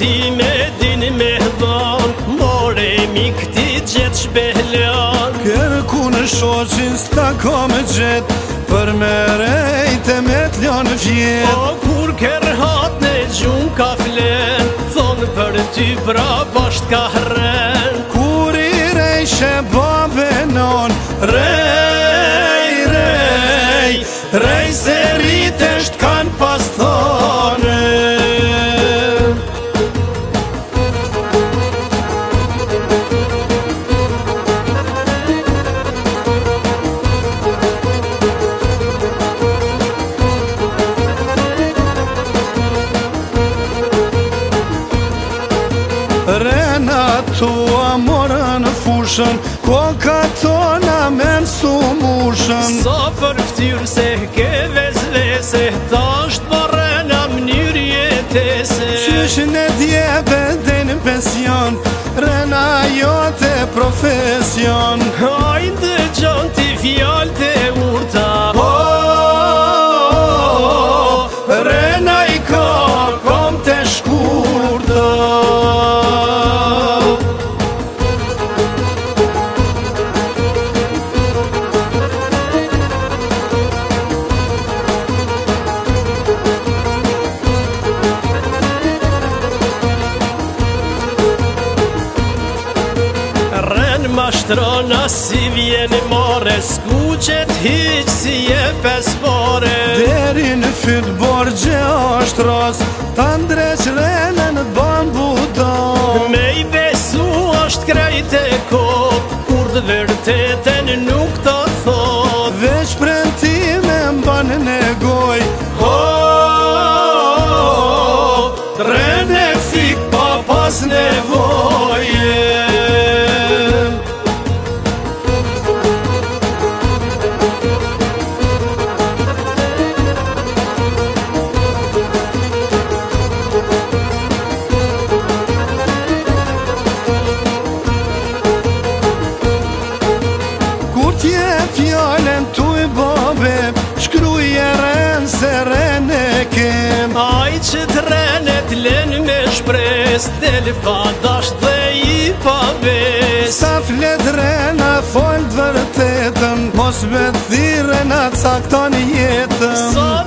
ti me din me dhon, more mi këti gjithë shbehlan. Kërku në shoqin s'ta ka me gjet, për me rejte me t'lon vjet. O kur kërhat në gjun ka flen, thonë për ty bra basht ka hren. Kur i rejshe babe non, rej, rej, rej se rritesht kanë pas thone. Rena tua morën fushën, koka tona men su mushën. Sa për ftyrë se ke vezvese, ta është barena mënyrë jetese. Qysh në djebe dhe në pension, Rena jote profesion. Hajde gjon ti fjallë të urta, Rena i ka kom të shkurta. Mashtrona si vjeni more, s'kuqet hiq si je pes pore. Deri në fyt borgje është ras, ta ndreq Renën bambu do. Me i besu është krejt e kop, kur të vërteten nuk të thot. Veç prentime mban në goj, Rene fik pa pas nevoje. Fjallën tu i babe, shkruje Ren se Ren e kem. Aj që të Renet len me shpres, del pa dasht dhe i pa bes. Sa flet Rena fol të vërtetën, mos me thirën atë cakton jetën.